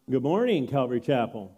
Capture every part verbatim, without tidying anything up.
Good morning, Calvary Chapel.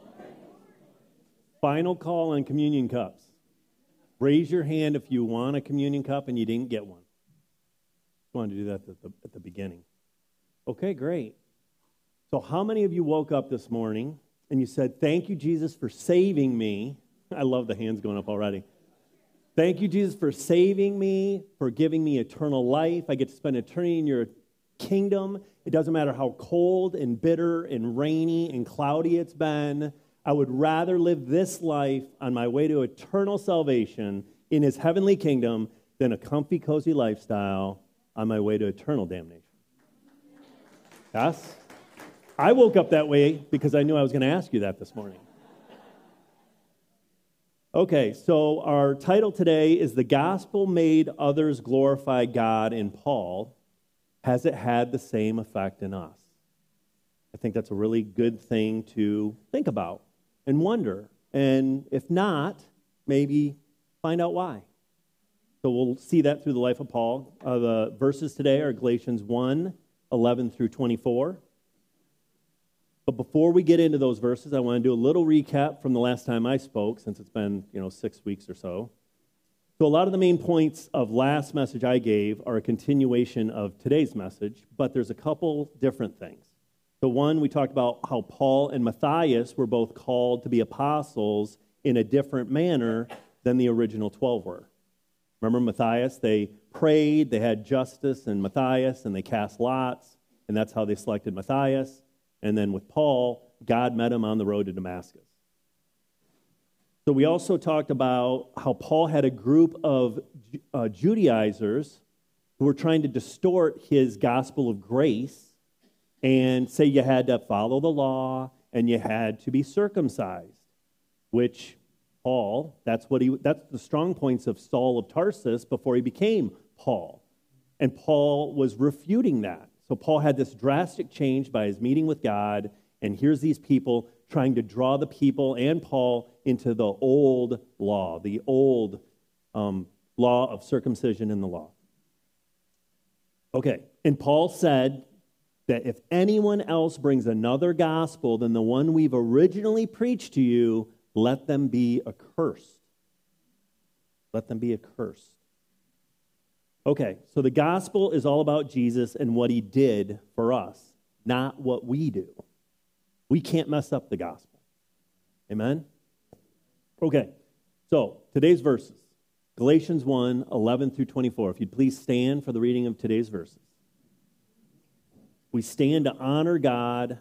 Final call on communion cups. Raise your hand if you want a communion cup and you didn't get one. I wanted to do that at the, at the beginning. Okay, great. So how many of you woke up this morning and you said, thank you, Jesus, for saving me? I love the hands going up already. Thank you, Jesus, for saving me, for giving me eternal life. I get to spend eternity in your kingdom. It doesn't matter how cold and bitter and rainy and cloudy it's been. I would rather live this life on my way to eternal salvation in his heavenly kingdom than a comfy, cozy lifestyle on my way to eternal damnation. Yes? I woke up that way because I knew I was going to ask you that this morning. Okay, so our title today is The Gospel Made Others Glorify God in Paul. Has it had the same effect in us? I think that's a really good thing to think about and wonder. And if not, maybe find out why. So we'll see that through the life of Paul. Uh, the verses today are Galatians one, eleven through twenty-four. But before we get into those verses, I want to do a little recap from the last time I spoke, since it's been, you know, six weeks or so. So a lot of the main points of last message I gave are a continuation of today's message, but there's a couple different things. So one, we talked about how Paul and Matthias were both called to be apostles in a different manner than the original twelve were. Remember Matthias? They prayed, they had Justus and Matthias, and they cast lots, and that's how they selected Matthias. And then with Paul, God met him on the road to Damascus. So we also talked about how Paul had a group of uh, Judaizers who were trying to distort his gospel of grace and say you had to follow the law and you had to be circumcised, which Paul, that's what he that's the strong points of Saul of Tarsus before he became Paul. And Paul was refuting that. So Paul had this drastic change by his meeting with God, and here's these people trying to draw the people and Paul into the old law, the old um, law of circumcision in the law. Okay, and Paul said that if anyone else brings another gospel than the one we've originally preached to you, let them be accursed. Let them be accursed. Okay, so the gospel is all about Jesus and what he did for us, not what we do. We can't mess up the gospel. Amen? Okay, so today's verses. Galatians one, eleven through twenty-four. If you'd please stand for the reading of today's verses. We stand to honor God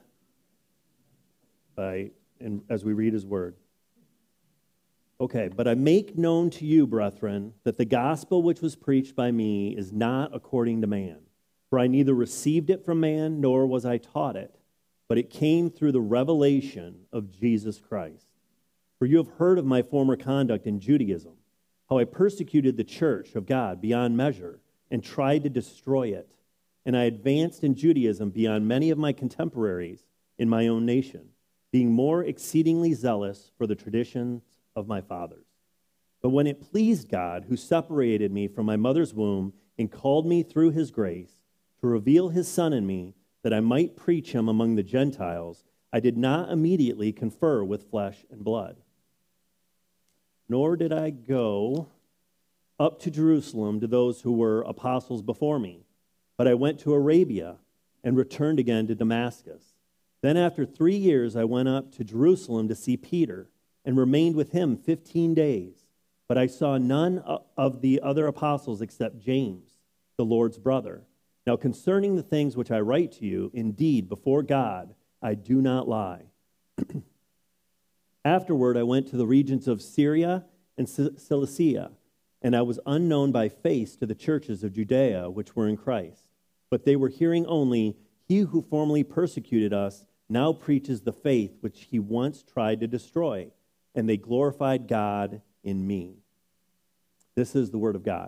by, and as we read his word. Okay, but I make known to you, brethren, that the gospel which was preached by me is not according to man. For I neither received it from man, nor was I taught it, but it came through the revelation of Jesus Christ. For you have heard of my former conduct in Judaism, how I persecuted the church of God beyond measure and tried to destroy it. And I advanced in Judaism beyond many of my contemporaries in my own nation, being more exceedingly zealous for the traditions of my fathers. But when it pleased God, who separated me from my mother's womb and called me through his grace to reveal his Son in me, that I might preach him among the Gentiles, I did not immediately confer with flesh and blood. Nor did I go up to Jerusalem to those who were apostles before me, but I went to Arabia and returned again to Damascus. Then after three years I went up to Jerusalem to see Peter, and remained with him fifteen days. But I saw none of the other apostles except James, the Lord's brother. Now concerning the things which I write to you, indeed, before God, I do not lie. Afterward, I went to the regions of Syria and Cilicia, and I was unknown by face to the churches of Judea which were in Christ. But they were hearing only, he who formerly persecuted us now preaches the faith which he once tried to destroy. And they glorified God in me. This is the word of God.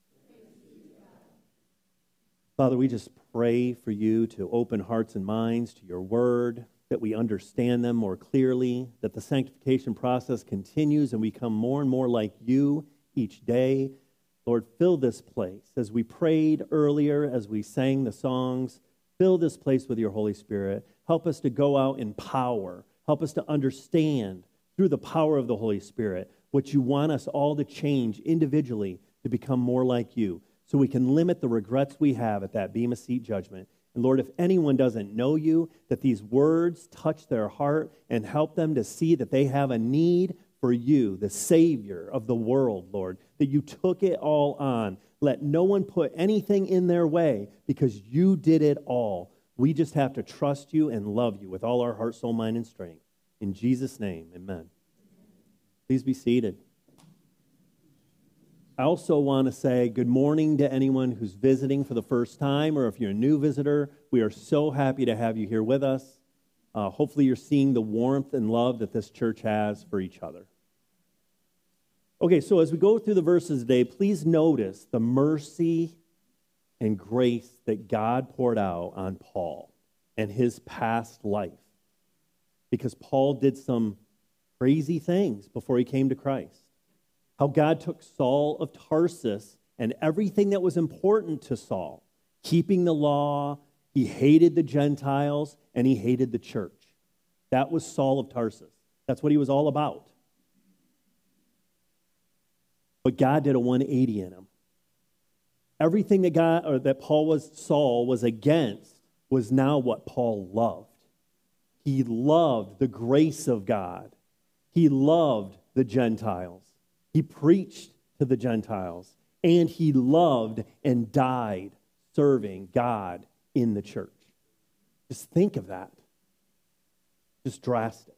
Father, we just pray for you to open hearts and minds to your word, that we understand them more clearly, that the sanctification process continues and we become more and more like you each day. Lord, fill this place. As we prayed earlier, as we sang the songs, Fill this place with your Holy Spirit. Help us to go out in power. Help us to understand through the power of the Holy Spirit what you want us all to change individually to become more like you, so we can limit the regrets we have at that Bema Seat judgment. And Lord, if anyone doesn't know you, that these words touch their heart and help them to see that they have a need for you, the Savior of the world, Lord, that you took it all on. Let no one put anything in their way because you did it all. We just have to trust you and love you with all our heart, soul, mind, and strength. In Jesus' name, amen. Please be seated. I also want to say good morning to anyone who's visiting for the first time, or if you're a new visitor, we are so happy to have you here with us. Uh, hopefully you're seeing the warmth and love that this church has for each other. Okay, so as we go through the verses today, please notice the mercy and grace that God poured out on Paul and his past life. Because Paul did some crazy things before he came to Christ. How God took Saul of Tarsus and everything that was important to Saul, keeping the law, he hated the Gentiles, and he hated the church. That was Saul of Tarsus. That's what he was all about. But God did a one eighty in him. Everything that God or that Paul was Saul was against was now what Paul loved. He loved the grace of God. He loved the Gentiles. He preached to the Gentiles, and he loved and died serving God in the church. Just think of that. Just drastic.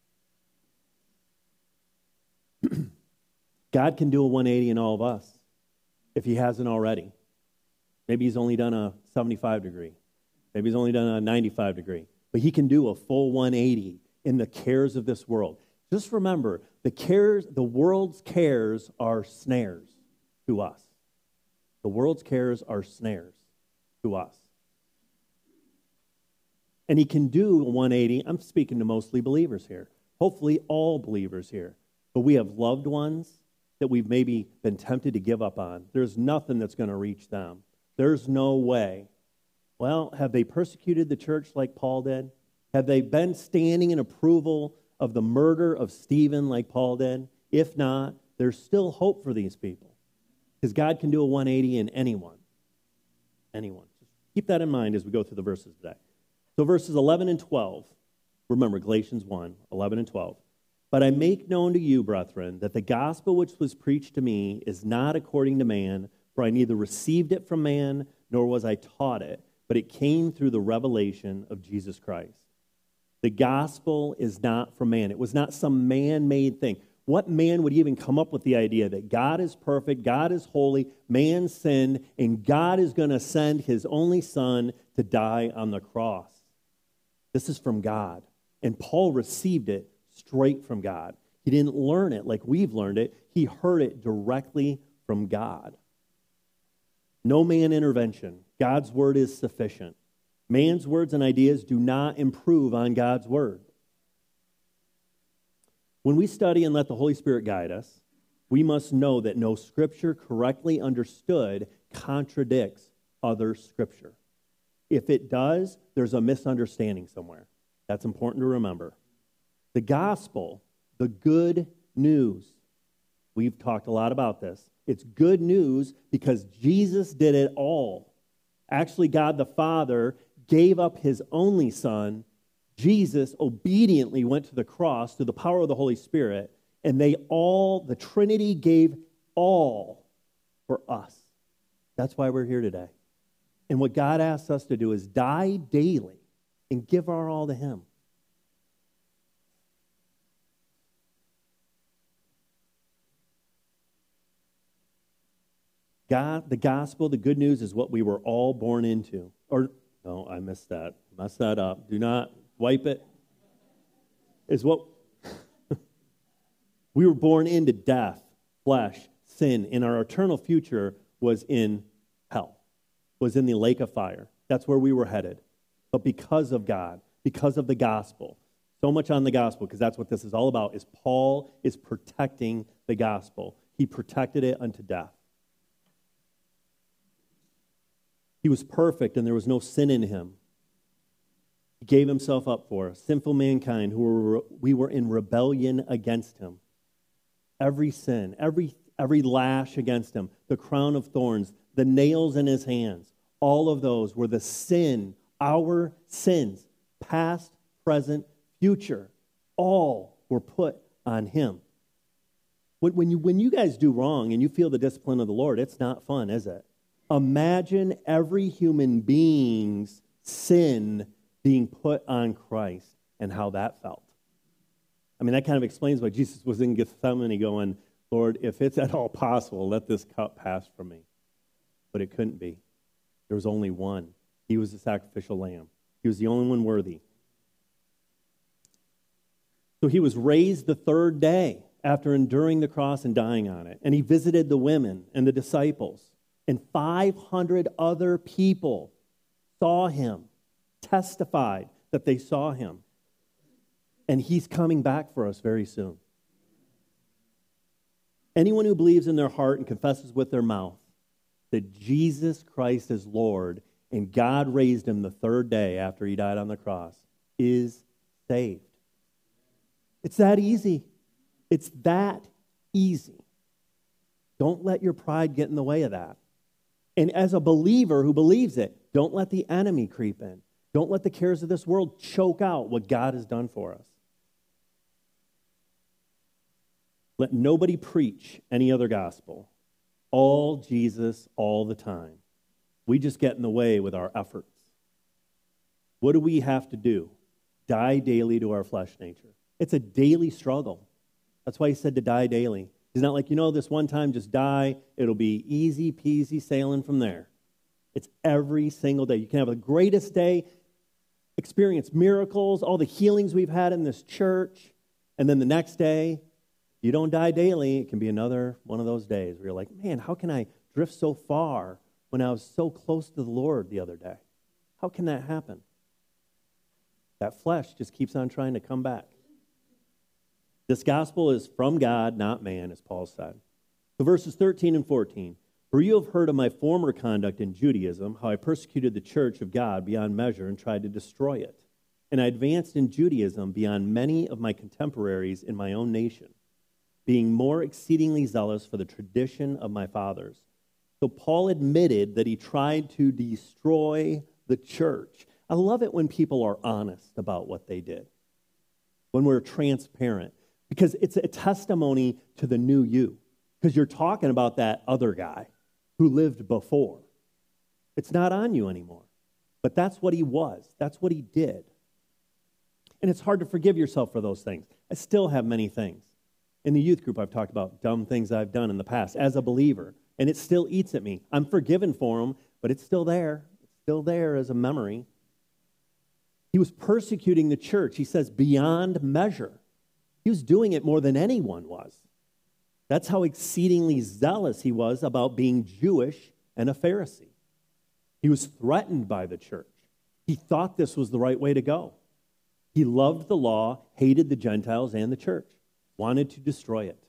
God can do a one eighty in all of us if he hasn't already. Maybe he's only done a seventy-five degree. Maybe he's only done a ninety-five degree. But he can do a full one eighty in the cares of this world. Just remember, the cares, the world's cares are snares to us. The world's cares are snares to us. And he can do a one eighty. I'm speaking to mostly believers here. Hopefully all believers here. But we have loved ones that we've maybe been tempted to give up on. There's nothing that's going to reach them. There's no way. Well, have they persecuted the church like Paul did? Have they been standing in approval of the murder of Stephen like Paul did? If not, there's still hope for these people. Because God can do a one eighty in anyone. Anyone. Just keep that in mind as we go through the verses today. So verses eleven and twelve. Remember, Galatians one, eleven and twelve. But I make known to you, brethren, that the gospel which was preached to me is not according to man, for I neither received it from man, nor was I taught it, but it came through the revelation of Jesus Christ. The gospel is not from man. It was not some man-made thing. What man would even come up with the idea that God is perfect, God is holy, man sinned, and God is going to send his only son to die on the cross? This is from God. And Paul received it straight from God. He didn't learn it like we've learned it. He heard it directly from God. No man intervention. God's word is sufficient. Man's words and ideas do not improve on God's word. When we study and let the Holy Spirit guide us, we must know that no scripture correctly understood contradicts other scripture. If it does, there's a misunderstanding somewhere. That's important to remember. The gospel, the good news, we've talked a lot about this. It's good news because Jesus did it all. Actually, God the Father gave up his only son. Jesus obediently went to the cross through the power of the Holy Spirit, and they all, the Trinity gave all for us. That's why we're here today. And what God asks us to do is die daily and give our all to him. God, the gospel, the good news is what we were all born into. Or, no, I missed that. Messed that up. Do not wipe it. Is what we were born into death, flesh, sin, and our eternal future was in hell, was in the lake of fire. That's where we were headed. But because of God, because of the gospel, so much on the gospel, because that's what this is all about, is Paul is protecting the gospel. He protected it unto death. He was perfect and there was no sin in him. He gave himself up for us, sinful mankind, who were, we were in rebellion against him. Every sin, every, every lash against him, the crown of thorns, the nails in his hands, all of those were the sin, our sins, past, present, future, all were put on him. When, when, you, when you guys do wrong and you feel the discipline of the Lord, it's not fun, is it? Imagine every human being's sin being put on Christ and how that felt. I mean, that kind of explains why Jesus was in Gethsemane going, Lord, if it's at all possible, let this cup pass from me. But it couldn't be. There was only one. He was the sacrificial lamb. He was the only one worthy. So he was raised the third day after enduring the cross and dying on it. And he visited the women and the disciples. And five hundred other people saw him, testified that they saw him. And he's coming back for us very soon. Anyone who believes in their heart and confesses with their mouth that Jesus Christ is Lord and God raised him the third day after he died on the cross is saved. It's that easy. It's that easy. Don't let your pride get in the way of that. And as a believer who believes it, don't let the enemy creep in. Don't let the cares of this world choke out what God has done for us. Let nobody preach any other gospel. All Jesus, all the time. We just get in the way with our efforts. What do we have to do? Die daily to our flesh nature. It's a daily struggle. That's why he said to die daily. He's not like, you know, this one time, just die. It'll be easy peasy sailing from there. It's every single day. You can have the greatest day, experience miracles, all the healings we've had in this church, and then the next day, you don't die daily, it can be another one of those days where you're like, man, how can I drift so far when I was so close to the Lord the other day? How can that happen? That flesh just keeps on trying to come back. This gospel is from God, not man, as Paul said. So verses thirteen and fourteen. For you have heard of my former conduct in Judaism, how I persecuted the church of God beyond measure and tried to destroy it. And I advanced in Judaism beyond many of my contemporaries in my own nation, being more exceedingly zealous for the tradition of my fathers. So Paul admitted that he tried to destroy the church. I love it when people are honest about what they did, when we're transparent, because it's a testimony to the new you, because you're talking about that other guy who lived before. It's not on you anymore, but that's what he was. That's what he did. And it's hard to forgive yourself for those things. I still have many things. In the youth group, I've talked about dumb things I've done in the past as a believer, and it still eats at me. I'm forgiven for them, but it's still there. It's still there as a memory. He was persecuting the church, he says, beyond measure. He was doing it more than anyone was. That's how exceedingly zealous he was about being Jewish and a Pharisee. He was threatened by the church. He thought this was the right way to go. He loved the law, hated the Gentiles and the church, wanted to destroy it.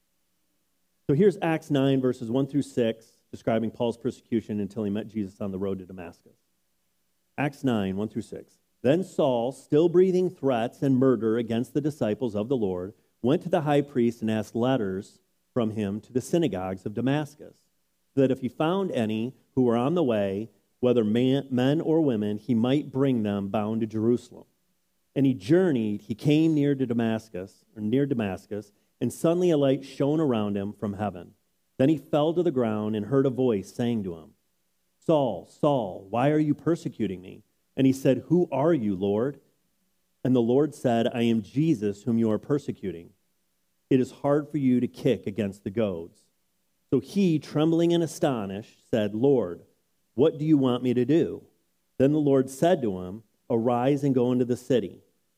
So here's Acts nine, verses one through six, describing Paul's persecution until he met Jesus on the road to Damascus. Acts nine, one through six. Then Saul, still breathing threats and murder against the disciples of the Lord, went to the high priest and asked letters from him to the synagogues of Damascus, so that if he found any who were on the way, whether man, men or women, he might bring them bound to Jerusalem. And he journeyed, he came near to Damascus, or near Damascus, and suddenly a light shone around him from heaven. Then he fell to the ground and heard a voice saying to him, Saul, Saul, why are you persecuting me? And he said, Who are you, Lord? And the Lord said, I am Jesus whom you are persecuting. It is hard for you to kick against the goads. So he, trembling and astonished, said, Lord, what do you want me to do? Then the Lord said to him, Arise and go into the city,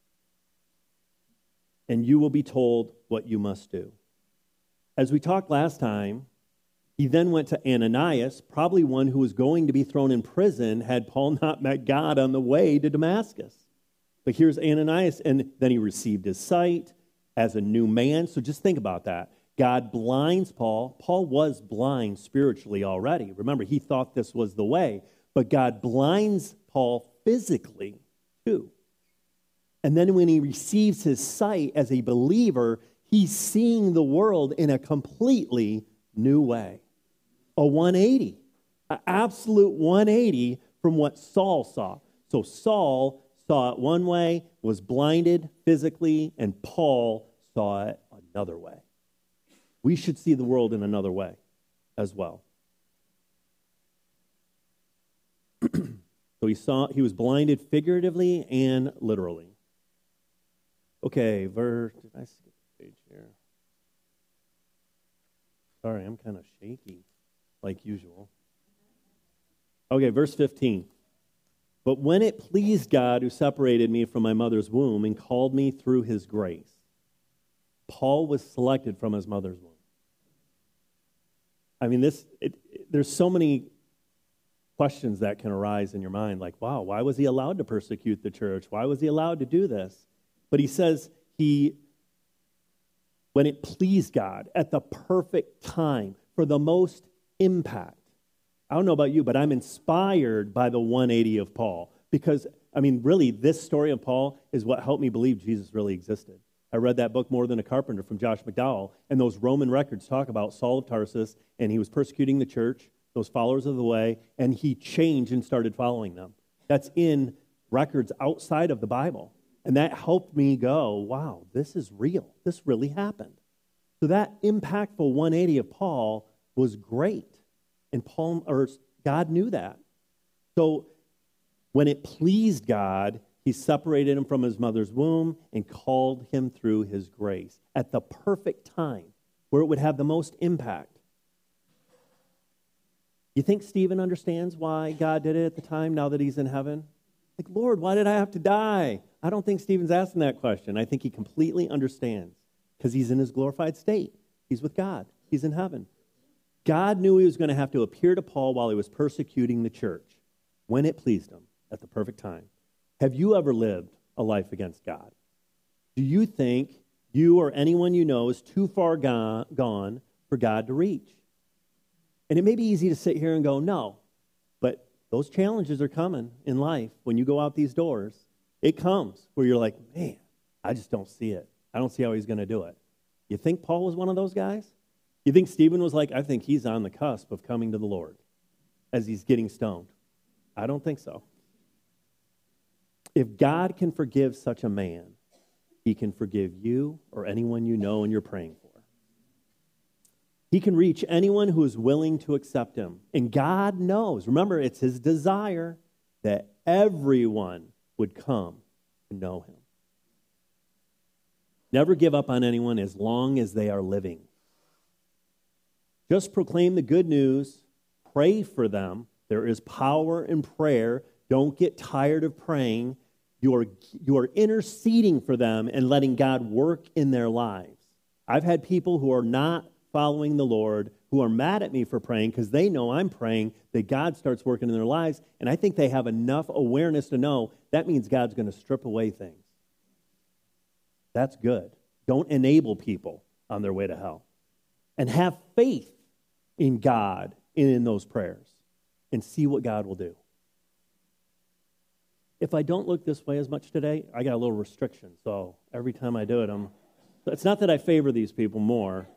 and you will be told what you must do. As we talked last time, he then went to Ananias, probably one who was going to be thrown in prison had Paul not met God on the way to Damascus. But here's Ananias, and then he received his sight as a new man. So just think about that. God blinds Paul. Paul was blind spiritually already. Remember, he thought this was the way. But God blinds Paul physically, too. And then when he receives his sight as a believer, he's seeing the world in a completely new way. A one eighty, an absolute one eighty from what Saul saw. So Saul saw it one way, was blinded physically, and Paul saw it another way. We should see the world in another way as well. So he saw he was blinded figuratively and literally. Okay, verse. Did I skip the page here? Sorry, I'm kind of shaky, like usual. Okay, verse fifteen. But when it pleased God who separated me from my mother's womb and called me through his grace, Paul was selected from his mother's womb. I mean, this. It, it, there's so many questions that can arise in your mind, like, wow, why was he allowed to persecute the church? Why was he allowed to do this? But he says he, when it pleased God at the perfect time for the most impact. I don't know about you, but I'm inspired by the one eighty of Paul because, I mean, really, this story of Paul is what helped me believe Jesus really existed. I read that book, More Than a Carpenter, from Josh McDowell, and those Roman records talk about Saul of Tarsus, and he was persecuting the church, those followers of the way, and he changed and started following them. That's in records outside of the Bible. And that helped me go, wow, this is real. This really happened. So that impactful one eighty of Paul was great. And Paul, or God knew that. So when it pleased God, he separated him from his mother's womb and called him through his grace at the perfect time where it would have the most impact. You think Stephen understands why God did it at the time now that he's in heaven? Like, Lord, why did I have to die? I don't think Stephen's asking that question. I think he completely understands because he's in his glorified state. He's with God. He's in heaven. God knew he was going to have to appear to Paul while he was persecuting the church when it pleased him at the perfect time. Have you ever lived a life against God? Do you think you or anyone you know is too far gone, gone for God to reach? And it may be easy to sit here and go, no, but those challenges are coming in life. When you go out these doors, it comes where you're like, man, I just don't see it. I don't see how he's going to do it. You think Paul was one of those guys? You think Stephen was like, I think he's on the cusp of coming to the Lord as he's getting stoned? I don't think so. If God can forgive such a man, he can forgive you or anyone you know and you're praying for. He can reach anyone who is willing to accept him. And God knows, remember, it's his desire that everyone would come to know him. Never give up on anyone as long as they are living. Just proclaim the good news. Pray for them. There is power in prayer. Don't get tired of praying. You are, you are interceding for them and letting God work in their lives. I've had people who are not following the Lord who are mad at me for praying because they know I'm praying that God starts working in their lives, and I think they have enough awareness to know that means God's going to strip away things. That's good. Don't enable people on their way to hell. And have faith in God and in those prayers and see what God will do. If I don't look this way as much today, I got a little restriction, so every time I do it, I'm... It's not that I favor these people more.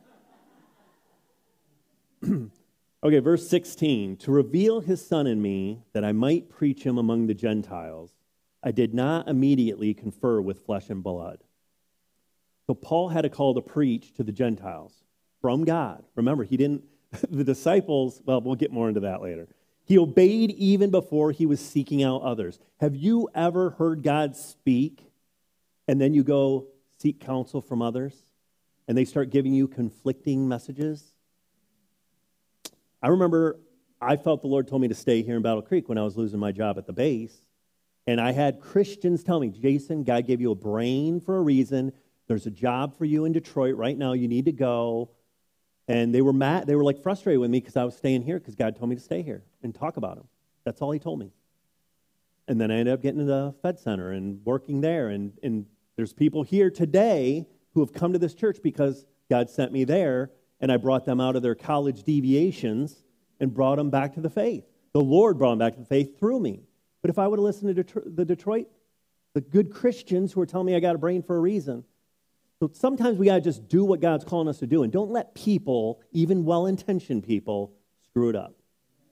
Okay, verse sixteen. To reveal his Son in me, that I might preach him among the Gentiles, I did not immediately confer with flesh and blood. So Paul had a call to preach to the Gentiles from God. Remember, he didn't, the disciples, well, we'll get more into that later. He obeyed even before he was seeking out others. Have you ever heard God speak and then you go seek counsel from others and they start giving you conflicting messages? I remember I felt the Lord told me to stay here in Battle Creek when I was losing my job at the base. And I had Christians tell me, Jason, God gave you a brain for a reason. There's a job for you in Detroit right now. You need to go. And they were mad. They were like frustrated with me because I was staying here because God told me to stay here and talk about him. That's all he told me. And then I ended up getting to the Fed Center and working there. And, and there's people here today who have come to this church because God sent me there. And I brought them out of their college deviations and brought them back to the faith. The Lord brought them back to the faith through me. But if I would have listened to Detro- the Detroit the good Christians who are telling me I got a brain for a reason. So sometimes we got to just do what God's calling us to do, and don't let people, even well-intentioned people, screw it up.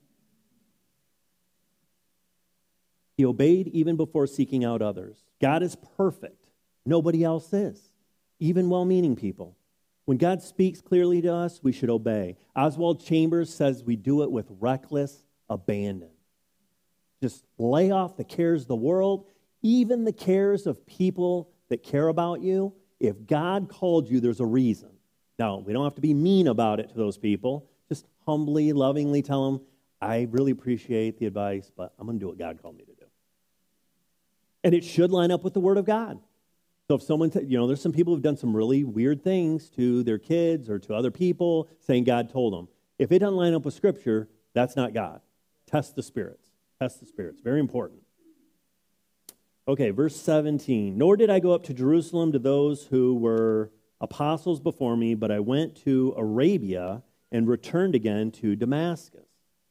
He obeyed even before seeking out others. God is perfect. Nobody else is, even well-meaning people. When God speaks clearly to us, we should obey. Oswald Chambers says we do it with reckless abandon. Just lay off the cares of the world, even the cares of people that care about you. If God called you, there's a reason. Now, we don't have to be mean about it to those people. Just humbly, lovingly tell them, I really appreciate the advice, but I'm going to do what God called me to do. And it should line up with the Word of God. So if someone, t- you know, there's some people who've done some really weird things to their kids or to other people saying God told them. If it doesn't line up with Scripture, that's not God. Test the spirits. Test the spirits. Very important. Okay, verse seventeen. Nor did I go up to Jerusalem to those who were apostles before me, but I went to Arabia and returned again to Damascus.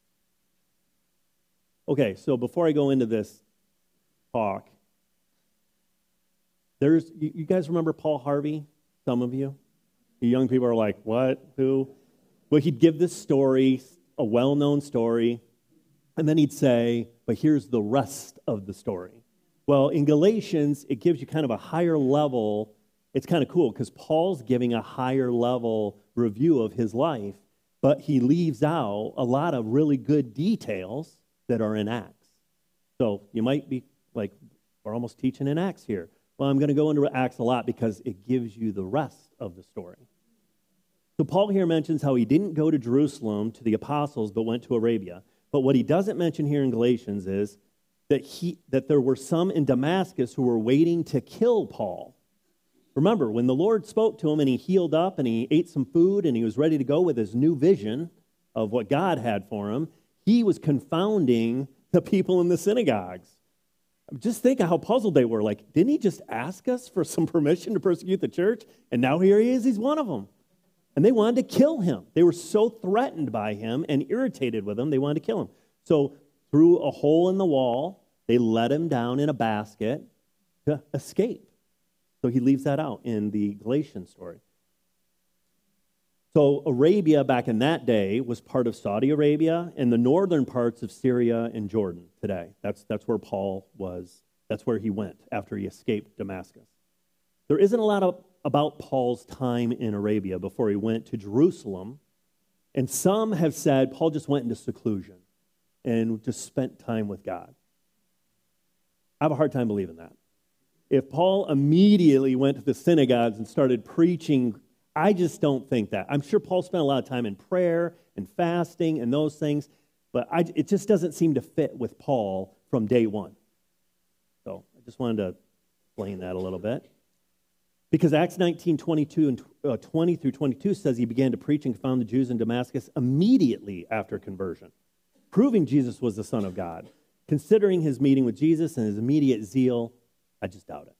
Okay, so before I go into this talk, there's, you, you guys remember Paul Harvey? Some of you? You young people are like, what? Who? Well, he'd give this story, a well-known story, and then he'd say, but here's the rest of the story. Well, in Galatians, it gives you kind of a higher level. It's kind of cool because Paul's giving a higher level review of his life, but he leaves out a lot of really good details that are in Acts. So you might be like, we're almost teaching in Acts here. Well, I'm going to go into Acts a lot because it gives you the rest of the story. So Paul here mentions how he didn't go to Jerusalem to the apostles, but went to Arabia. But what he doesn't mention here in Galatians is that he that there were some in Damascus who were waiting to kill Paul. Remember, when the Lord spoke to him and he healed up and he ate some food and he was ready to go with his new vision of what God had for him, he was confounding the people in the synagogues. Just think of how puzzled they were. Like, didn't he just ask us for some permission to persecute the church? And now here he is, he's one of them. And they wanted to kill him. They were so threatened by him and irritated with him, they wanted to kill him. So through a hole in the wall, they let him down in a basket to escape. So he leaves that out in the Galatian story. So Arabia back in that day was part of Saudi Arabia and the northern parts of Syria and Jordan today. That's, that's where Paul was. That's where he went after he escaped Damascus. There isn't a lot of, about Paul's time in Arabia before he went to Jerusalem. And some have said Paul just went into seclusion and just spent time with God. I have a hard time believing that. If Paul immediately went to the synagogues and started preaching, I just don't think that. I'm sure Paul spent a lot of time in prayer and fasting and those things, but I, it just doesn't seem to fit with Paul from day one. So I just wanted to explain that a little bit. Because Acts nineteen, twenty-two and uh, twenty through twenty-two says he began to preach and confound the Jews in Damascus immediately after conversion, proving Jesus was the Son of God. Considering his meeting with Jesus and his immediate zeal, I just doubt it.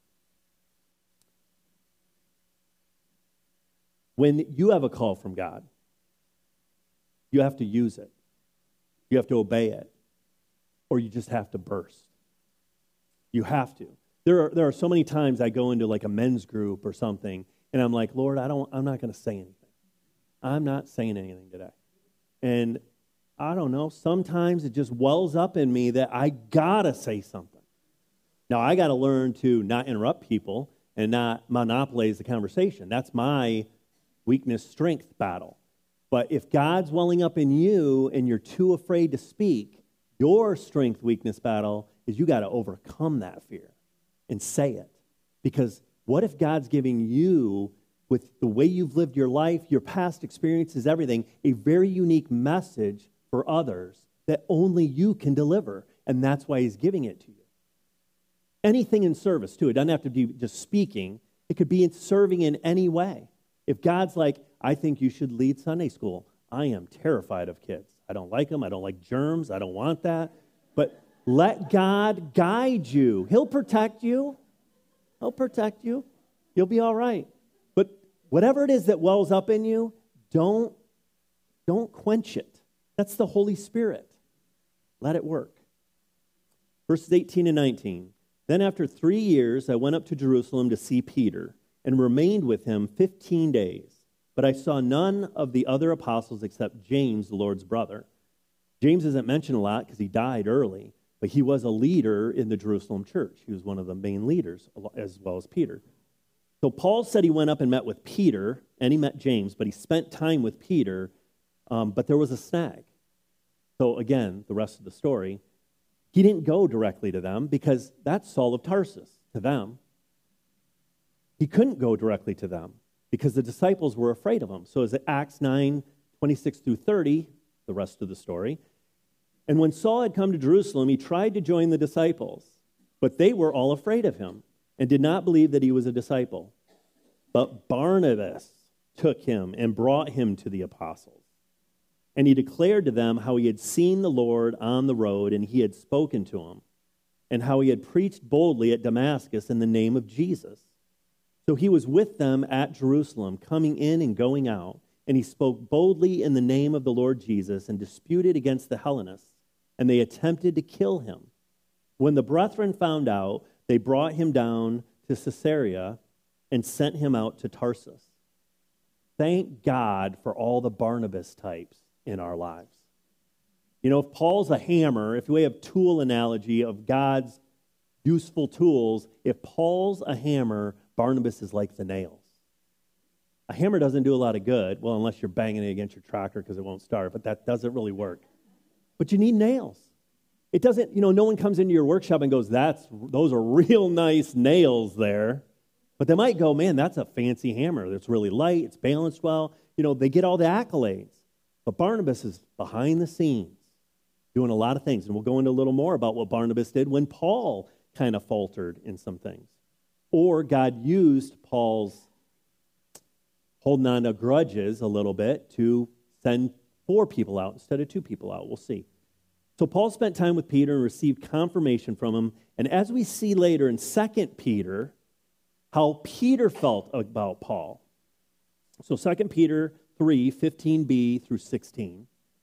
When you have a call from God, you have to use it. You have to obey it. Or you just have to burst. You have to. There are, there are so many times I go into like a men's group or something, and I'm like, Lord, I don't, I'm not going to say anything. I'm not saying anything today. And I don't know, sometimes it just wells up in me that I got to say something. Now, I got to learn to not interrupt people and not monopolize the conversation. That's my weakness-strength battle. But if God's welling up in you and you're too afraid to speak, your strength-weakness battle is you got to overcome that fear and say it. Because what if God's giving you, with the way you've lived your life, your past experiences, everything, a very unique message for others that only you can deliver, and that's why he's giving it to you. Anything in service, too. It doesn't have to be just speaking. It could be in serving in any way. If God's like, I think you should lead Sunday school. I am terrified of kids. I don't like them. I don't like germs. I don't want that. But let God guide you. He'll protect you. He'll protect you. You'll be all right. But whatever it is that wells up in you, don't, don't quench it. That's the Holy Spirit. Let it work. Verses eighteen and nineteen. Then after three years, I went up to Jerusalem to see Peter and remained with him fifteen days. But I saw none of the other apostles except James, the Lord's brother. James isn't mentioned a lot because he died early, but he was a leader in the Jerusalem church. He was one of the main leaders, as well as Peter. So Paul said he went up and met with Peter, and he met James, but he spent time with Peter, um, but there was a snag. So again, the rest of the story, he didn't go directly to them because that's Saul of Tarsus to them. He couldn't go directly to them because the disciples were afraid of him. So as Acts nine, twenty-six through thirty, the rest of the story. And when Saul had come to Jerusalem, he tried to join the disciples, but they were all afraid of him and did not believe that he was a disciple. But Barnabas took him and brought him to the apostles. And he declared to them how he had seen the Lord on the road, and he had spoken to him, and how he had preached boldly at Damascus in the name of Jesus. So he was with them at Jerusalem, coming in and going out, and he spoke boldly in the name of the Lord Jesus and disputed against the Hellenists, and they attempted to kill him. When the brethren found out, they brought him down to Caesarea and sent him out to Tarsus. Thank God for all the Barnabas types in our lives. You know, if Paul's a hammer, if we have tool analogy of God's useful tools, if Paul's a hammer, Barnabas is like the nails. A hammer doesn't do a lot of good, well, unless you're banging it against your tractor because it won't start, but that doesn't really work. But you need nails. It doesn't, you know, no one comes into your workshop and goes, "That's those are real nice nails there." But they might go, "Man, that's a fancy hammer. It's really light, it's balanced well." You know, they get all the accolades. But Barnabas is behind the scenes doing a lot of things. And we'll go into a little more about what Barnabas did when Paul kind of faltered in some things. Or God used Paul's holding on to grudges a little bit to send four people out instead of two people out. We'll see. So Paul spent time with Peter and received confirmation from him. And as we see later in Second Peter, how Peter felt about Paul. So Second Peter three, fifteen b through sixteen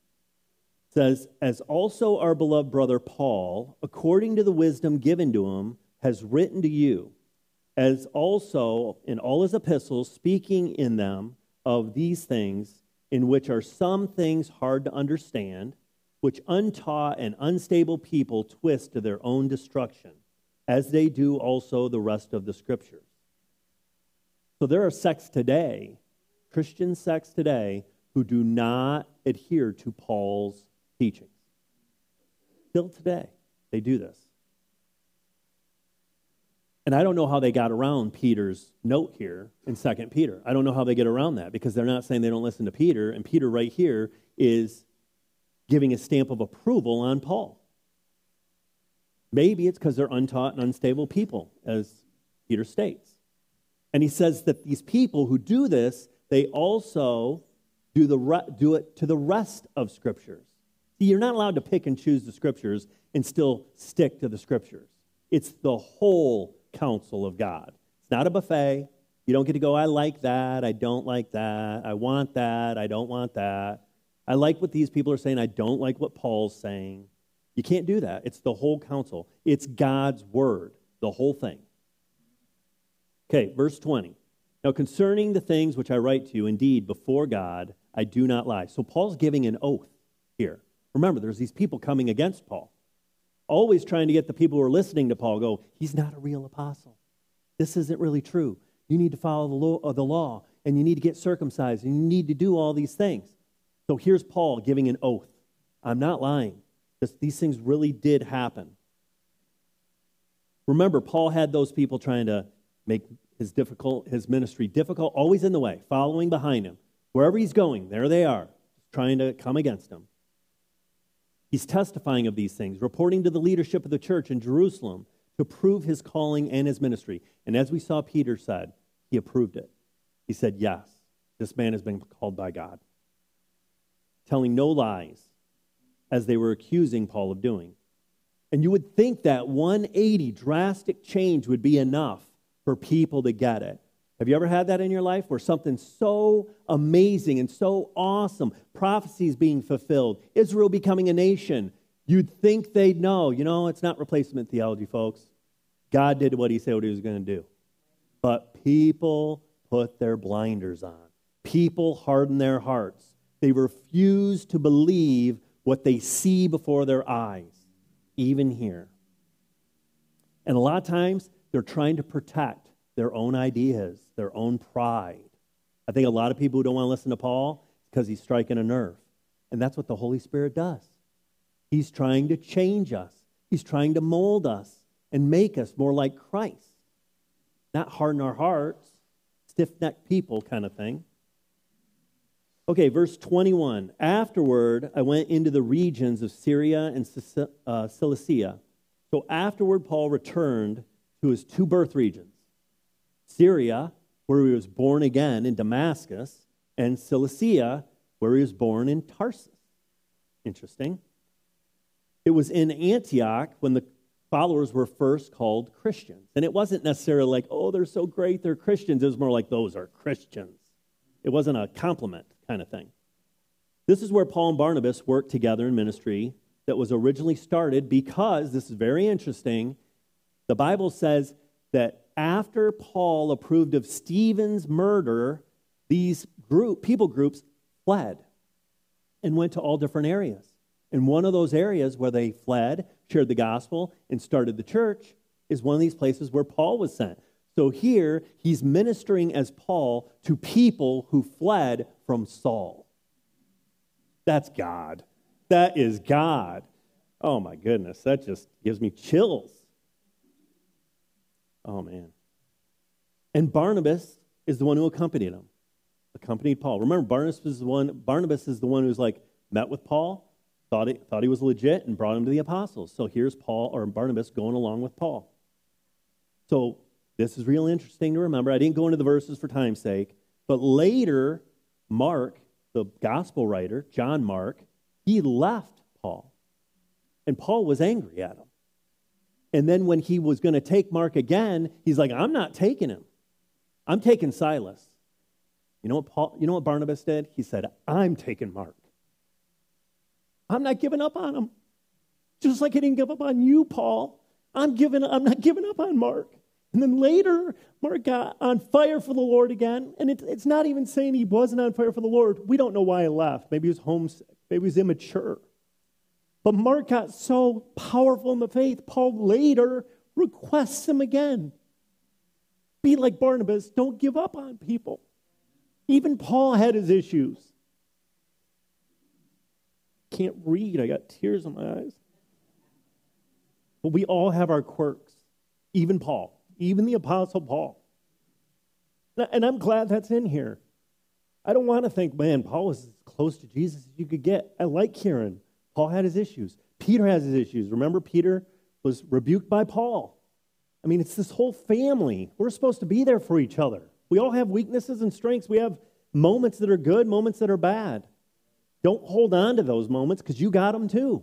says, "As also our beloved brother Paul, according to the wisdom given to him, has written to you, as also in all his epistles, speaking in them of these things, in which are some things hard to understand, which untaught and unstable people twist to their own destruction, as they do also the rest of the Scriptures." So there are sects today, Christian sects today, who do not adhere to Paul's teachings. Still today, they do this. And I don't know how they got around Peter's note here in Second Peter. I don't know how they get around that, because they're not saying they don't listen to Peter, and Peter right here is giving a stamp of approval on Paul. Maybe it's because they're untaught and unstable people, as Peter states. And he says that these people who do this, they also do the re- do it to the rest of Scriptures. See, you're not allowed to pick and choose the Scriptures and still stick to the Scriptures. It's the whole counsel of God. It's not a buffet. You don't get to go, "I like that, I don't like that, I want that, I don't want that. I like what these people are saying, I don't like what Paul's saying." You can't do that. It's the whole counsel. It's God's word, the whole thing. Okay, verse twenty. "Now concerning the things which I write to you, indeed, before God, I do not lie." So Paul's giving an oath here. Remember, there's these people coming against Paul, always trying to get the people who are listening to Paul go, "He's not a real apostle. This isn't really true. You need to follow the law, uh, the law, and you need to get circumcised, and you need to do all these things." So here's Paul giving an oath. I'm not lying. This, these things really did happen. Remember, Paul had those people trying to make his difficult, his ministry difficult, always in the way, following behind him. Wherever he's going, there they are, trying to come against him. He's testifying of these things, reporting to the leadership of the church in Jerusalem to prove his calling and his ministry. And as we saw Peter said, he approved it. He said, "Yes, this man has been called by God." Telling no lies, as they were accusing Paul of doing. And you would think that one eighty drastic change would be enough for people to get it. Have you ever had that in your life where something so amazing and so awesome, prophecies being fulfilled, Israel becoming a nation, you'd think they'd know, you know, it's not replacement theology, folks. God did what he said what he was going to do. But people put their blinders on. People harden their hearts. They refuse to believe what they see before their eyes, even here. And a lot of times, they're trying to protect their own ideas, their own pride. I think a lot of people who don't want to listen to Paul because he's striking a nerve. And that's what the Holy Spirit does. He's trying to change us. He's trying to mold us and make us more like Christ. Not harden our hearts, stiff-necked people kind of thing. Okay, verse twenty-one. Afterward, I went into the regions of Syria and Cilicia. So afterward, Paul returned to his two birth regions. Syria, where he was born again in Damascus, and Cilicia, where he was born in Tarsus. Interesting. It was in Antioch when the followers were first called Christians. And it wasn't necessarily like, oh, they're so great, they're Christians. It was more like, those are Christians. It wasn't a compliment kind of thing. This is where Paul and Barnabas worked together in ministry that was originally started because, this is very interesting, the Bible says that after Paul approved of Stephen's murder, these group people groups fled and went to all different areas. And one of those areas where they fled, shared the gospel, and started the church is one of these places where Paul was sent. So here, he's ministering as Paul to people who fled from Saul. That's God. That is God. Oh my goodness, that just gives me chills. Oh man. And Barnabas is the one who accompanied him, accompanied Paul. Remember, Barnabas is the one, Barnabas is the one who's like met with Paul, thought he, thought he was legit, and brought him to the apostles. So here's Paul, or Barnabas, going along with Paul. So this is real interesting to remember. I didn't go into the verses for time's sake, but later, Mark, the gospel writer, John Mark, he left Paul. And Paul was angry at him. And then when he was going to take Mark again, he's like, I'm not taking him. I'm taking Silas. You know what Paul, you know what Barnabas did? He said, I'm taking Mark. I'm not giving up on him. Just like I didn't give up on you, Paul. I'm giving I'm not giving up on Mark. And then later, Mark got on fire for the Lord again. And it, it's not even saying he wasn't on fire for the Lord. We don't know why he left. Maybe he was homesick. Maybe he was immature. But Mark got so powerful in the faith, Paul later requests him again. Be like Barnabas. Don't give up on people. Even Paul had his issues. Can't read. I got tears in my eyes. But we all have our quirks. Even Paul. Even the Apostle Paul. And I'm glad that's in here. I don't want to think, man, Paul was as close to Jesus as you could get. I like hearing Paul had his issues. Peter has his issues. Remember, Peter was rebuked by Paul. I mean, it's this whole family. We're supposed to be there for each other. We all have weaknesses and strengths. We have moments that are good, moments that are bad. Don't hold on to those moments because you got them too.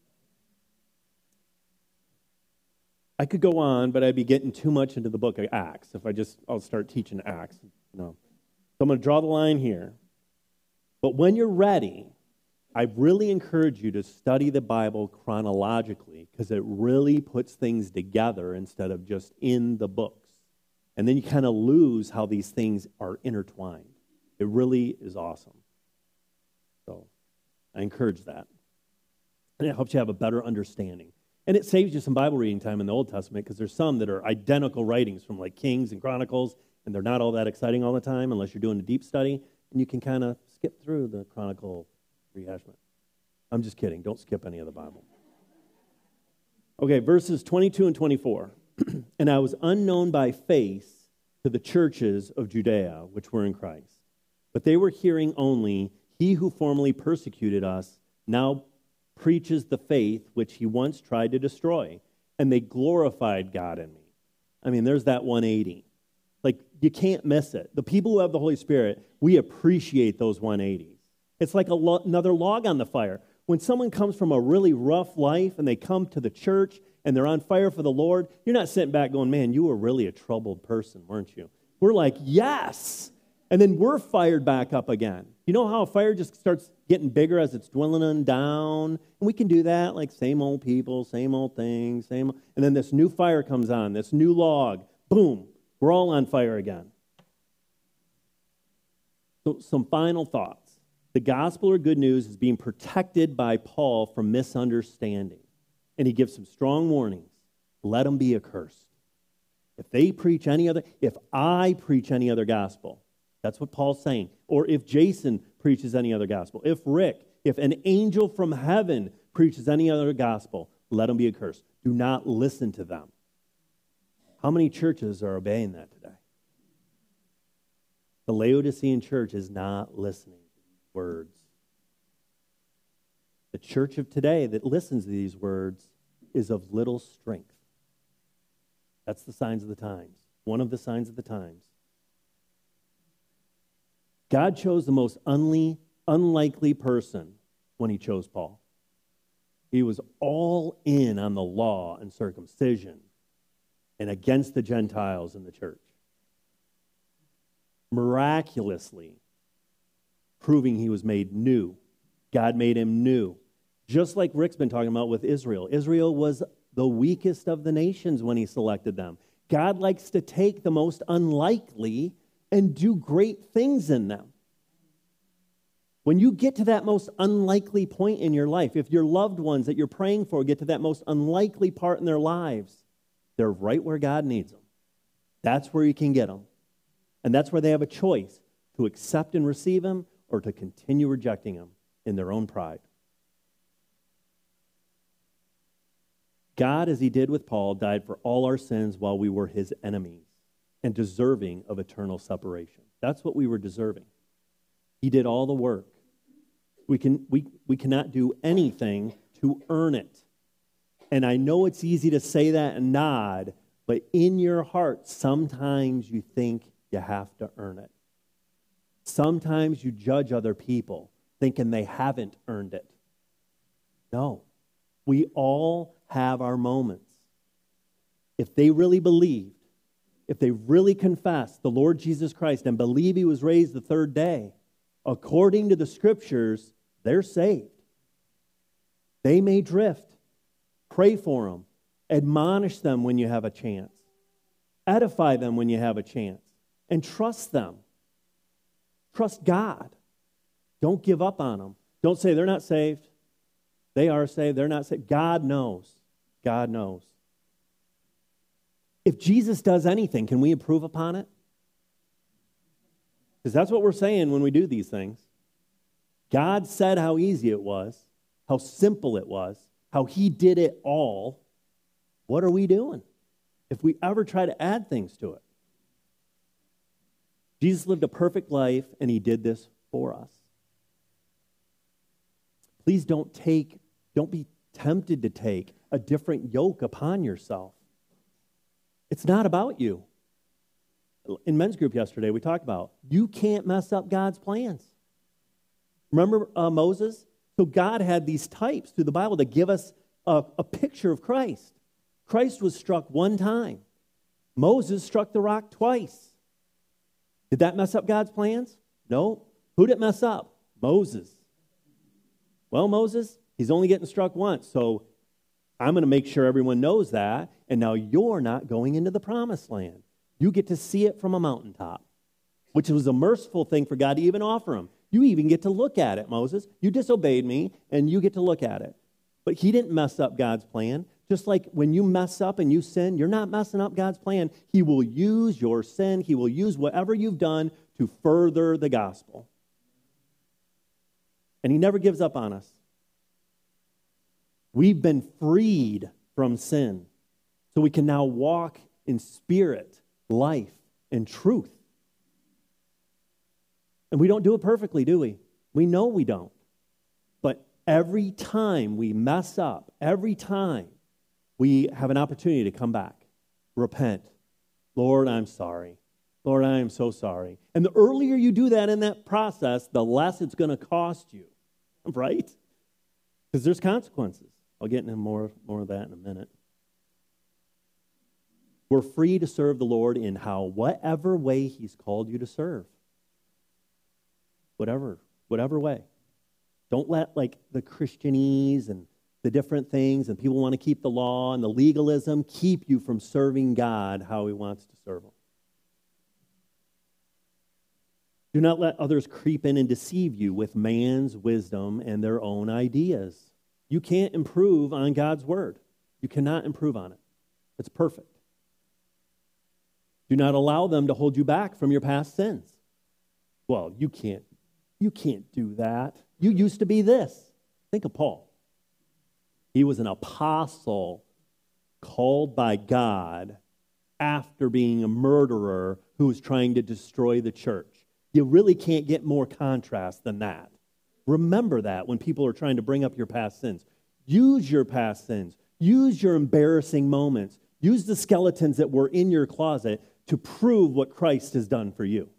I could go on, but I'd be getting too much into the book of Acts if I just, I'll start teaching Acts. No. So I'm going to draw the line here. But when you're ready, I really encourage you to study the Bible chronologically because it really puts things together instead of just in the books. And then you kind of lose how these things are intertwined. It really is awesome. So I encourage that. And it helps you have a better understanding. And it saves you some Bible reading time in the Old Testament because there's some that are identical writings from like Kings and Chronicles, and they're not all that exciting all the time unless you're doing a deep study, and you can kind of skip through the Chronicle rehashment. I'm just kidding. Don't skip any of the Bible. Okay, verses twenty-two and twenty-four. And I was unknown by face to the churches of Judea, which were in Christ. But they were hearing only, he who formerly persecuted us now preaches the faith which he once tried to destroy. And they glorified God in me. I mean, there's that one eighty. Like, you can't miss it. The people who have the Holy Spirit, we appreciate those one eighties. It's like a lo- another log on the fire. When someone comes from a really rough life and they come to the church and they're on fire for the Lord, you're not sitting back going, man, you were really a troubled person, weren't you? We're like, yes. And then we're fired back up again. You know how a fire just starts getting bigger as it's dwindling down? And we can do that, like same old people, same old things, same. And then this new fire comes on, this new log. Boom, we're all on fire again. So some final thoughts. The gospel or good news is being protected by Paul from misunderstanding. And he gives some strong warnings. Let them be accursed. If they preach any other, if I preach any other gospel, that's what Paul's saying. Or if Jason preaches any other gospel, if Rick, if an angel from heaven preaches any other gospel, let them be accursed. Do not listen to them. How many churches are obeying that today? The Laodicean church is not listening to these words. The church of today that listens to these words is of little strength. That's the signs of the times. One of the signs of the times. God chose the most unli- unlikely person when he chose Paul. He was all in on the law and circumcision and against the Gentiles in the church. Miraculously proving he was made new. God made him new. Just like Rick's been talking about with Israel. Israel was the weakest of the nations when he selected them. God likes to take the most unlikely and do great things in them. When you get to that most unlikely point in your life, if your loved ones that you're praying for get to that most unlikely part in their lives, they're right where God needs them. That's where you can get them. And that's where they have a choice to accept and receive him or to continue rejecting him in their own pride. God, as he did with Paul, died for all our sins while we were his enemies and deserving of eternal separation. That's what we were deserving. He did all the work. We can we we cannot do anything to earn it. And I know it's easy to say that and nod, but in your heart, sometimes you think you have to earn it. Sometimes you judge other people thinking they haven't earned it. No. We all have our moments. If they really believed, if they really confessed the Lord Jesus Christ and believe he was raised the third day, according to the scriptures, they're saved. They may drift. Pray for them. Admonish them when you have a chance. Edify them when you have a chance. And trust them. Trust God. Don't give up on them. Don't say they're not saved. They are saved. They're not saved. God knows. God knows. If Jesus does anything, can we improve upon it? Because that's what we're saying when we do these things. God said how easy it was, how simple it was, how he did it all. What are we doing if we ever try to add things to it? Jesus lived a perfect life, and he did this for us. Please don't take, don't be tempted to take a different yoke upon yourself. It's not about you. In men's group yesterday, we talked about you can't mess up God's plans. Remember uh, Moses? So God had these types through the Bible to give us a, a picture of Christ. Christ was struck one time. Moses struck the rock twice. Did that mess up God's plans? No. Who did it mess up? Moses. Well, Moses, he's only getting struck once, so I'm going to make sure everyone knows that, and now you're not going into the promised land. You get to see it from a mountaintop, which was a merciful thing for God to even offer him. You even get to look at it, Moses. You disobeyed me, and you get to look at it. But he didn't mess up God's plan. Just like when you mess up and you sin, you're not messing up God's plan. He will use your sin. He will use whatever you've done to further the gospel. And he never gives up on us. We've been freed from sin, so we can now walk in spirit, life, and truth. And we don't do it perfectly, do we? We know we don't. But every time we mess up, every time we have an opportunity to come back, repent. Lord, I'm sorry. Lord, I am so sorry. And the earlier you do that in that process, the less it's going to cost you, right? Because there's consequences. I'll get into more, more of that in a minute. We're free to serve the Lord in how, whatever way he's called you to serve. Whatever. whatever way. Don't let like the Christianese and the different things and people want to keep the law and the legalism keep you from serving God how he wants to serve him. Do not let others creep in and deceive you with man's wisdom and their own ideas. You can't improve on God's word. You cannot improve on it. It's perfect. Do not allow them to hold you back from your past sins. Well, you can't, you can't do that. You used to be this. Think of Paul. He was an apostle called by God after being a murderer who was trying to destroy the church. You really can't get more contrast than that. Remember that when people are trying to bring up your past sins. Use your past sins. Use your embarrassing moments. Use the skeletons that were in your closet to prove what Christ has done for you.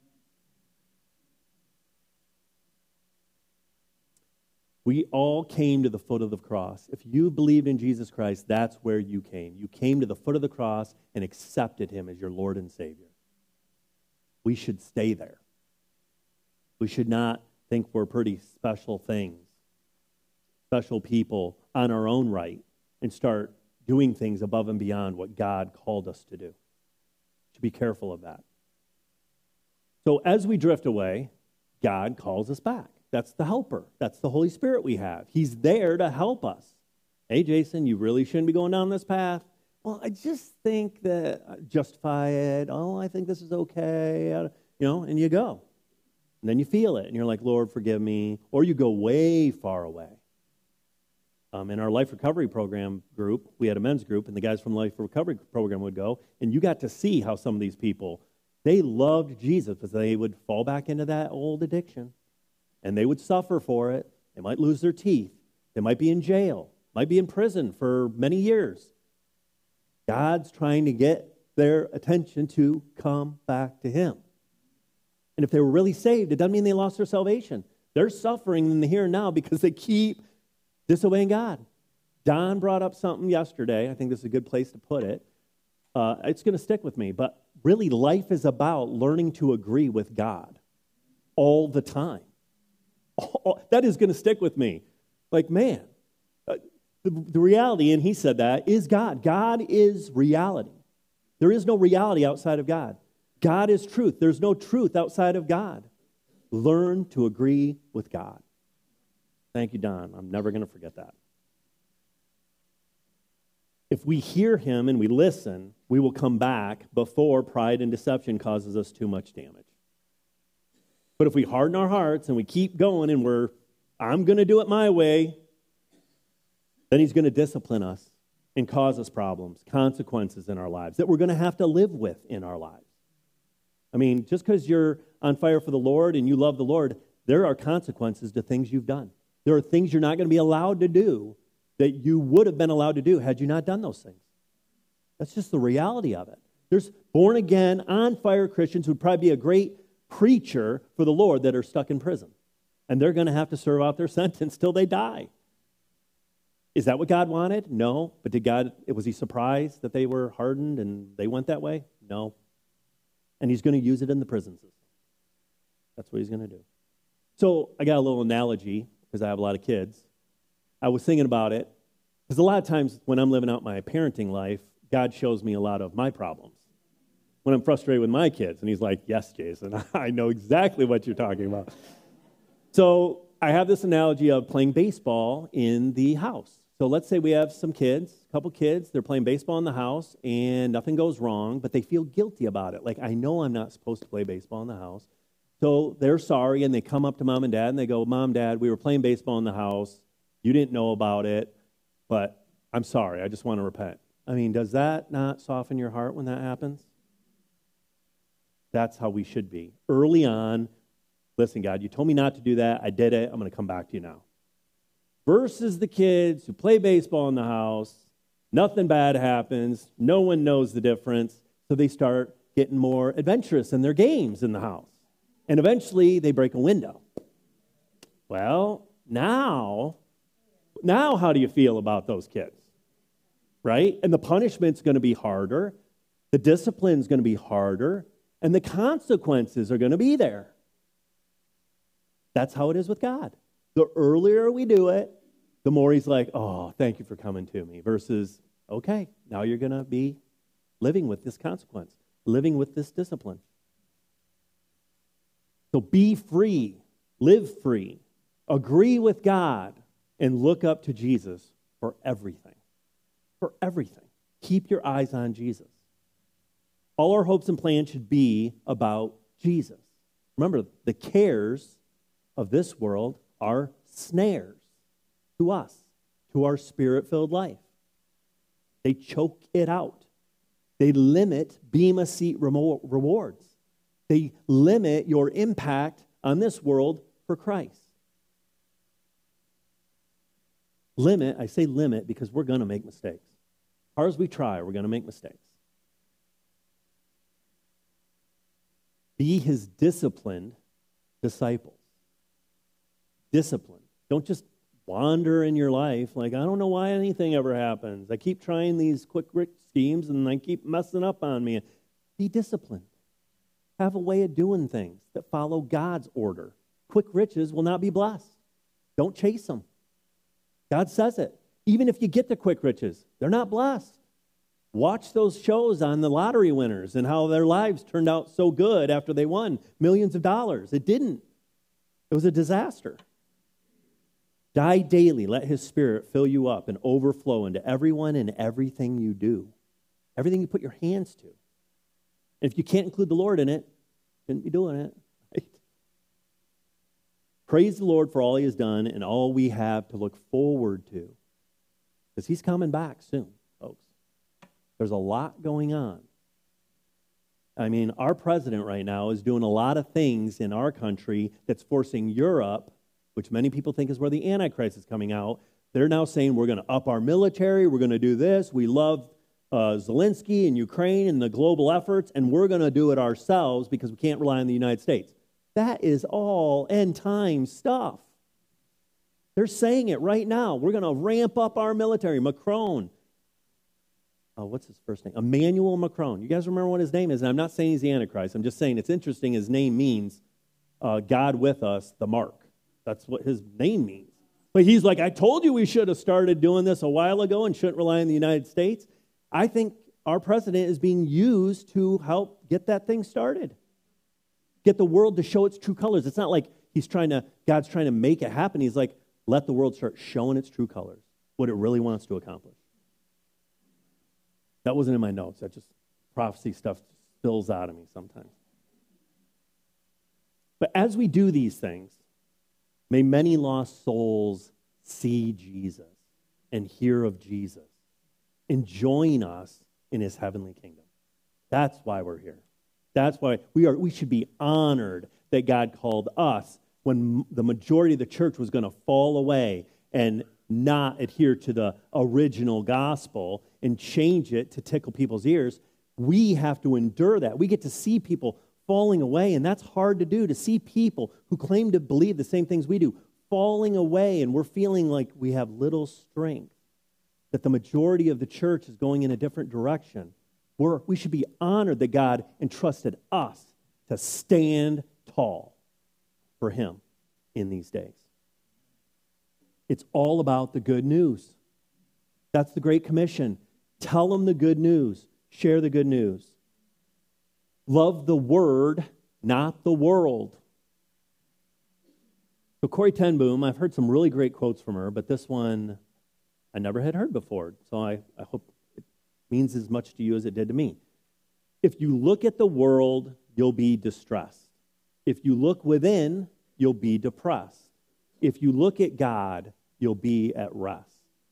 We all came to the foot of the cross. If you believed in Jesus Christ, that's where you came. You came to the foot of the cross and accepted him as your Lord and Savior. We should stay there. We should not think we're pretty special things, special people on our own right, and start doing things above and beyond what God called us to do. Should be careful of that. So as we drift away, God calls us back. That's the helper. That's the Holy Spirit we have. He's there to help us. Hey, Jason, you really shouldn't be going down this path. Well, I just think that uh, justify it. Oh, I think this is okay. Uh, you know, and you go. And then you feel it, and you're like, Lord, forgive me. Or you go way far away. Um, in our Life Recovery Program group, we had a men's group, and the guys from the Life Recovery Program would go, and you got to see how some of these people, they loved Jesus, but they would fall back into that old addiction. And they would suffer for it. They might lose their teeth. They might be in jail. Might be in prison for many years. God's trying to get their attention to come back to him. And if they were really saved, it doesn't mean they lost their salvation. They're suffering in the here and now because they keep disobeying God. Don brought up something yesterday. I think this is a good place to put it. Uh, it's going to stick with me. But really, life is about learning to agree with God all the time. Oh, that is going to stick with me. Like, man, uh, the, the reality, and he said that, is God. God is reality. There is no reality outside of God. God is truth. There's no truth outside of God. Learn to agree with God. Thank you, Don. I'm never going to forget that. If we hear him and we listen, we will come back before pride and deception causes us too much damage. But if we harden our hearts and we keep going and we're, I'm going to do it my way, then he's going to discipline us and cause us problems, consequences in our lives that we're going to have to live with in our lives. I mean, just because you're on fire for the Lord and you love the Lord, there are consequences to things you've done. There are things you're not going to be allowed to do that you would have been allowed to do had you not done those things. That's just the reality of it. There's born-again, on-fire Christians who would probably be a great preacher for the Lord that are stuck in prison. And they're going to have to serve out their sentence till they die. Is that what God wanted? No. But did God, was he surprised that they were hardened and they went that way? No. And he's going to use it in the prison system. That's what he's going to do. So I got a little analogy because I have a lot of kids. I was thinking about it because a lot of times when I'm living out my parenting life, God shows me a lot of my problems. When I'm frustrated with my kids, and he's like, yes, Jason, I know exactly what you're talking about. So I have this analogy of playing baseball in the house. So let's say we have some kids, a couple kids, they're playing baseball in the house, and nothing goes wrong, but they feel guilty about it. Like, I know I'm not supposed to play baseball in the house. So they're sorry, and they come up to mom and dad, and they go, Mom, Dad, we were playing baseball in the house. You didn't know about it, but I'm sorry. I just want to repent. I mean, does that not soften your heart when that happens? That's how we should be. Early on, listen, God, you told me not to do that. I did it. I'm going to come back to you now. Versus the kids who play baseball in the house, nothing bad happens, no one knows the difference, so they start getting more adventurous in their games in the house. And eventually, they break a window. Well, now, now how do you feel about those kids? Right? And the punishment's going to be harder. The discipline's going to be harder. And the consequences are going to be there. That's how it is with God. The earlier we do it, the more he's like, oh, thank you for coming to me, versus, okay, now you're going to be living with this consequence, living with this discipline. So be free, live free, agree with God, and look up to Jesus for everything. For everything. Keep your eyes on Jesus. All our hopes and plans should be about Jesus. Remember, the cares of this world are snares to us, to our spirit-filled life. They choke it out. They limit Bema Seat remo- rewards. They limit your impact on this world for Christ. Limit, I say limit because we're going to make mistakes. As hard as we try, we're going to make mistakes. Be his disciplined disciples. Discipline. Don't just wander in your life like, I don't know why anything ever happens. I keep trying these quick rich schemes and I keep messing up on me. Be disciplined. Have a way of doing things that follow God's order. Quick riches will not be blessed. Don't chase them. God says it. Even if you get the quick riches, they're not blessed. Watch those shows on the lottery winners and how their lives turned out so good after they won millions of dollars. It didn't. It was a disaster. Die daily. Let his spirit fill you up and overflow into everyone and everything you do. Everything you put your hands to. And if you can't include the Lord in it, you shouldn't be doing it. Right? Praise the Lord for all he has done and all we have to look forward to. Because he's coming back soon, folks. There's a lot going on. I mean, our president right now is doing a lot of things in our country that's forcing Europe, which many people think is where the Antichrist is coming out. They're now saying we're going to up our military, we're going to do this, we love uh, Zelensky and Ukraine and the global efforts, and we're going to do it ourselves because we can't rely on the United States. That is all end time stuff. They're saying it right now. We're going to ramp up our military. Macron. Oh, what's his first name? Emmanuel Macron. You guys remember what his name is? And I'm not saying he's the Antichrist. I'm just saying it's interesting. His name means uh, God with us, the mark. That's what his name means. But he's like, I told you we should have started doing this a while ago and shouldn't rely on the United States. I think our president is being used to help get that thing started. Get the world to show its true colors. It's not like he's trying to, God's trying to make it happen. He's like, let the world start showing its true colors, what it really wants to accomplish. That wasn't in my notes. That just prophecy stuff spills out of me sometimes. But as we do these things, may many lost souls see Jesus and hear of Jesus and join us in his heavenly kingdom. That's why we're here. That's why we are. We should be honored that God called us when the majority of the church was going to fall away and not adhere to the original gospel and change it to tickle people's ears. We have to endure that. We get to see people falling away, and that's hard to do, to see people who claim to believe the same things we do falling away, and we're feeling like we have little strength, that the majority of the church is going in a different direction. We're, we should be honored that God entrusted us to stand tall for him in these days. It's all about the good news. That's the Great Commission. Tell them the good news. Share the good news. Love the word, not the world. So Corrie ten Boom, I've heard some really great quotes from her, but this one I never had heard before. So I, I hope it means as much to you as it did to me. If you look at the world, you'll be distressed. If you look within, you'll be depressed. If you look at God, you'll be at rest.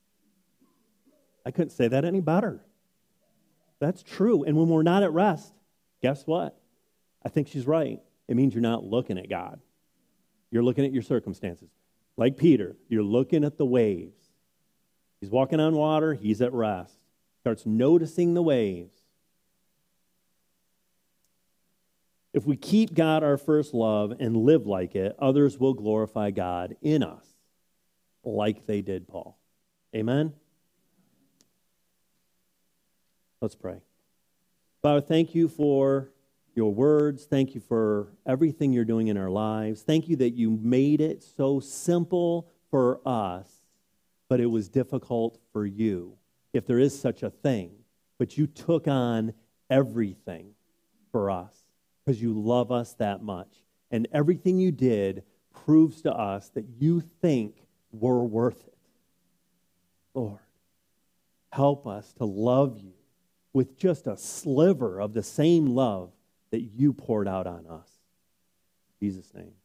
I couldn't say that any better. That's true. And when we're not at rest, guess what? I think she's right. It means you're not looking at God. You're looking at your circumstances. Like Peter, you're looking at the waves. He's walking on water, he's at rest. Starts noticing the waves. If we keep God our first love and live like it, others will glorify God in us, like they did Paul. Amen? Let's pray. Father, thank you for your words. Thank you for everything you're doing in our lives. Thank you that you made it so simple for us, but it was difficult for you, if there is such a thing. But you took on everything for us because you love us that much. And everything you did proves to us that you think we're worth it. Lord, help us to love you with just a sliver of the same love that you poured out on us. In Jesus' name.